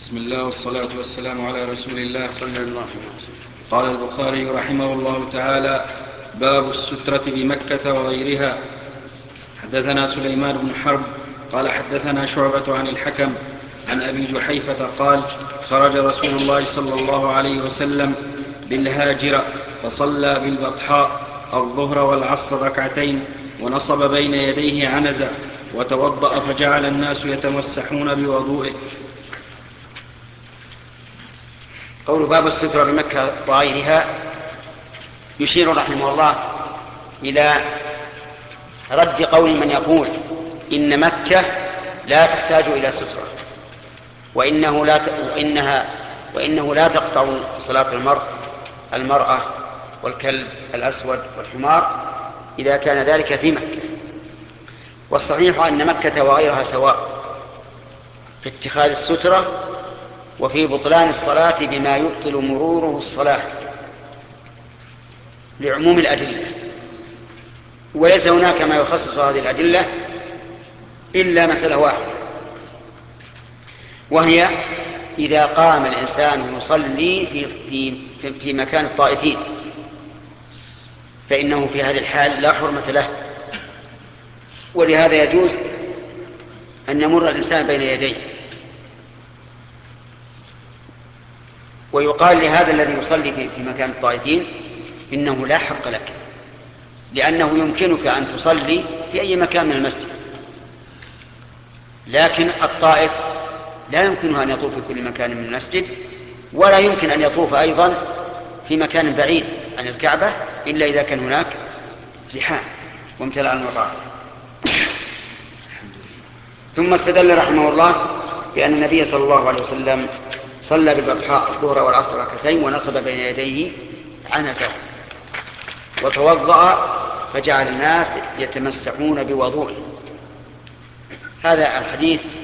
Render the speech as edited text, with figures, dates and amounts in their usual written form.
بسم الله والصلاة والسلام على رسول الله صلى الله عليه وسلم. قال البخاري رحمه الله تعالى: باب السترة بمكة وغيرها. حدثنا سليمان بن حرب قال حدثنا شعبة عن الحكم عن أبي جحيفة قال: خرج رسول الله صلى الله عليه وسلم بالهاجرة فصلى بالبطحاء الظهر والعصر ركعتين، ونصب بين يديه عنزة، وتوضأ فجعل الناس يتمسحون بوضوئه. قول باب السترة بمكة وغيرها يشير رحمه الله إلى رد قول من يقول إن مكة لا تحتاج إلى سترة، وإنه لا تقطع صلاة المرأة والكلب الأسود والحمار إذا كان ذلك في مكة. والصحيح أن مكة وغيرها سواء في اتخاذ السترة وفي بطلان الصلاة بما يبطل مروره الصلاة لعموم الأدلة، وليس هناك ما يخصص هذه الأدلة إلا مسألة واحدة، وهي إذا قام الإنسان يصلي في مكان الطائفين فإنه في هذه الحال لا حرمة له، ولهذا يجوز أن يمر الإنسان بين يديه، ويقال لهذا الذي يصلي في مكان الطائفين إنه لا حق لك، لأنه يمكنك أن تصلي في أي مكان من المسجد، لكن الطائف لا يمكنه أن يطوف في كل مكان من المسجد، ولا يمكن أن يطوف أيضا في مكان بعيد عن الكعبة إلا إذا كان هناك زحام وامتلاء المطار. ثم استدل رحمه الله بأن النبي صلى الله عليه وسلم صلى بالبطحاء الظهر والعصر ركعتين، ونصب بين يديه عنزة، وتوضأ فجعل الناس يتمسحون بوضوئه. هذا الحديث